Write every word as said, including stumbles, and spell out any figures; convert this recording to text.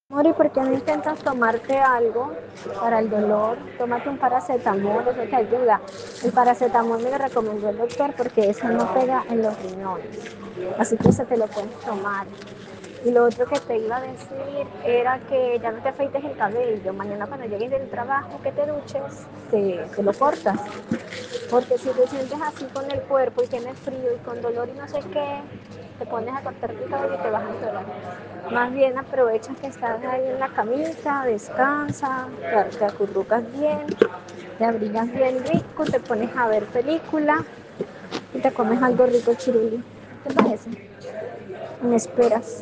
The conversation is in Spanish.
Mori, ¿por qué no intentas tomarte algo para el dolor? Tómate un paracetamol, eso te ayuda. El paracetamol me lo recomendó el doctor porque eso no pega en los riñones. Así que se te lo puedes tomar. Y lo otro que te iba a decir era que ya no te afeites el cabello. Mañana cuando llegues del trabajo, que te duches, te, te lo cortas. Porque si te sientes así con el cuerpo y tienes frío y con dolor y no sé qué, te pones a cortarte el cabello y te vas a empeorar. Más bien aprovecha que estás ahí en la camita, descansa, te, te acurrucas bien, te abrigas bien rico, te pones a ver película y te comes algo rico chiruli. ¿Te parece? Me esperas.